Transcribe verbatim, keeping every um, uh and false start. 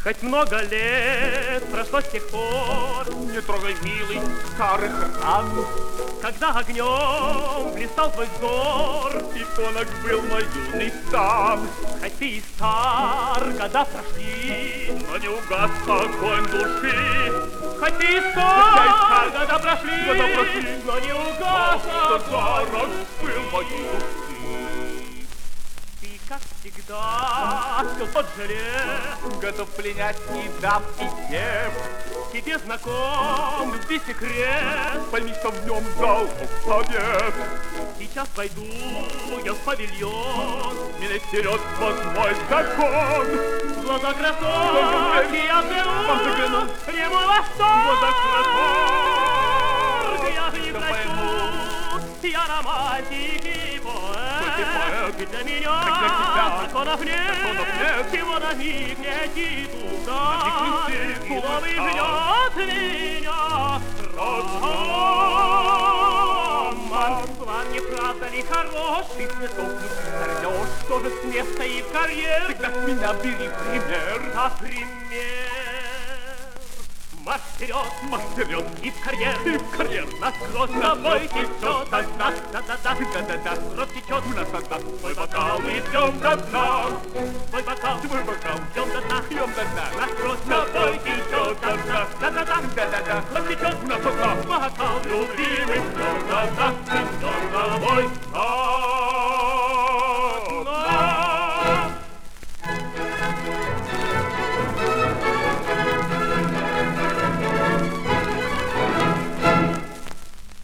Хоть много лет прошло с тех пор, не трогай, милый, старых ран, когда огнем блистал твой взор, и тонок был мой юный сан. Хоть ты и стар, года прошли, но не угас огонь души. Хоть ты и стар, года прошли, года прошли, но не угас огонь был моей души. Как всегда, все тот же лес, готов пленять и дам, и дев. Тебе знаком любви секрет, пойми, что в нем залог побед. Сейчас войду я в павильон, меня вперед под мой закон. В глаза красотки я взгляну, приму восторг. В глаза красотки я же не прощу, я романтик и поэт. Ведь для меня законов нет, всего на миг не титулка, и новый ждет меня роман. План не правда ли хорош? Ты цветов любви сорвешь, что же с места и в карьер? Тогда с меня бери пример. А пример? Марш вперед, марш вперед, и в карьер, и в карьер. Насквозь с тобой течет до дна, да-да-да, да-да-да, кровь течет у нас одна. Твой бокал мы пьем до дна, Твой бокал, твой бокал, пьем до дна, пьем до дна. Насквозь с тобой течет до дна, да-да-да, да-да-да, кровь течет у нас одна. Бокал любимый пьем до дна.